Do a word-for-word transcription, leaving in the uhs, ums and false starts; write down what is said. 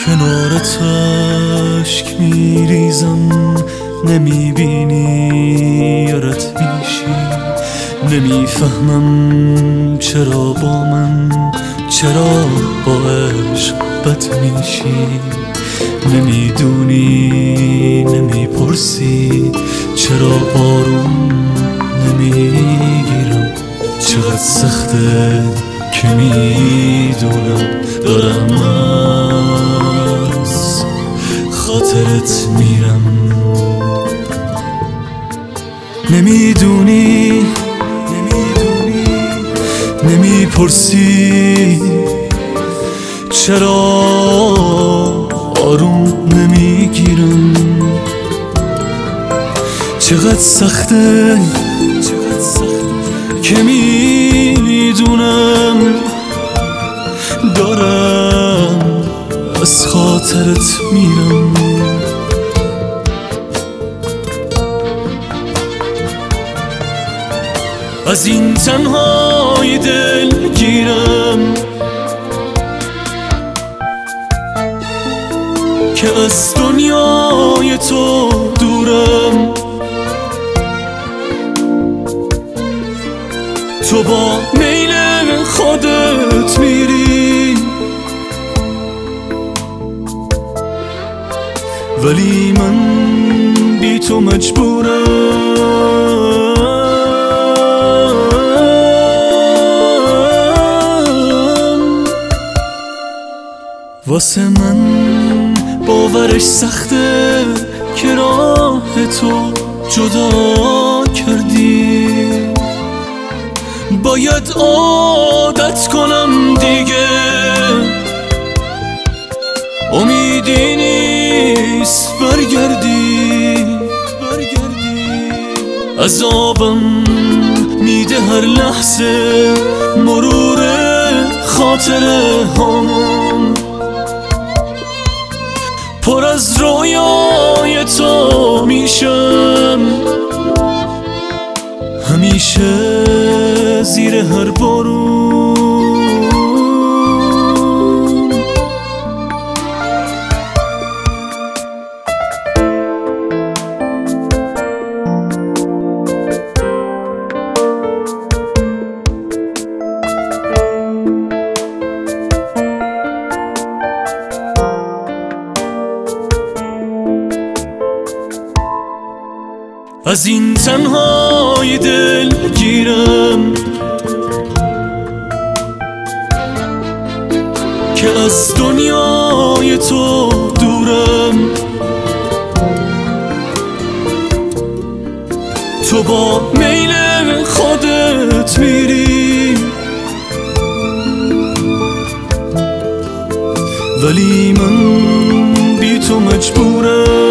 کنارت اشک میریزم، نمیبینی یارت میشی. نمیفهمم چرا با من، چرا با عشق بد میشی. نمیدونی نمیپرسی چرا آروم نمیگیرم. چقدر سخته که میدونم دارم از خاطرت میرم. نمیدونی نمیدونی نمیپرسی چرا آروم نمیگیرم. چقدر سخته که میدونم دارم از خاطرت میرم. از این تنهای دل گیرم که از دنیای تو دورم. تو با میل خودت میری ولی من بی تو مجبورم. واسه من باورش سخته که راه تو جدا کردی. باید عادت کنم دیگه، امیدی نیست برگردی. عذابم میده هر لحظه مرور خاطره هامون. پر از رویای تو میشم همیشه زیر هر بارون. از این تنهای دل گیرم که از دنیای تو دورم. تو با میل خودت میری ولی من بی تو مجبورم.